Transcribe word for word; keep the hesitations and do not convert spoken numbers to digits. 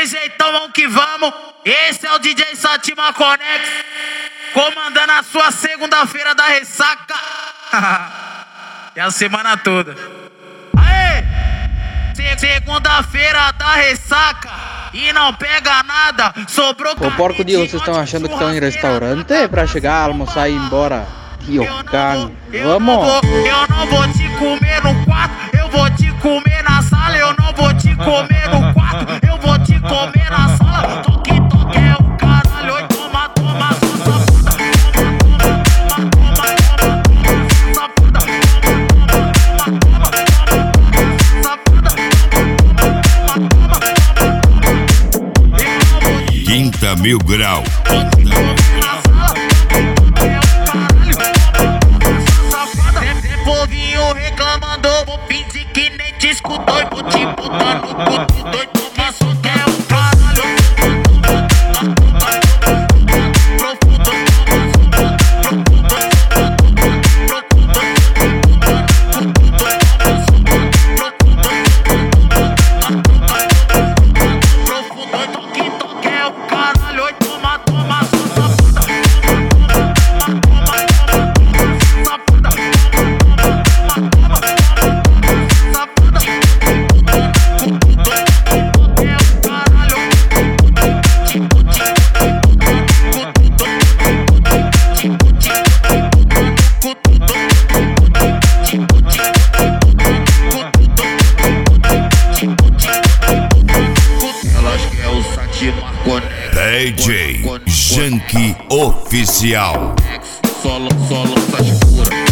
jeitão, vamos que vamos. Esse é o D J Satima Connex, comandando a sua segunda-feira da ressaca. E a semana toda. Aê! Segunda-feira da ressaca e não pega nada, sobrou. Ô porco Dio, vocês estão achando que estão em restaurante pra chegar, almoçar e ir embora? Tiocan, vamos! Eu não vou te comer no quarto, eu vou te comer na sala. Eu não vou te comer no quarto, eu vou te comer na sala. Toque, toque é o caralho, oi, toma, toma, sua safada. Toma, toma, toma, toma, toma, safada. Toma, toma, toma, toma, safada. Toma, toma, toma. Quinta Mil Grau. Povinho reclamando, vou fingir que nem te escutou e vou te botar no cu doido. Toma, só que é o caralho. Profundo, toque, toque é o caralho. Oi, toma, toma, sua safada. D J Junkie Oficial. Solo, solo, tá de fura.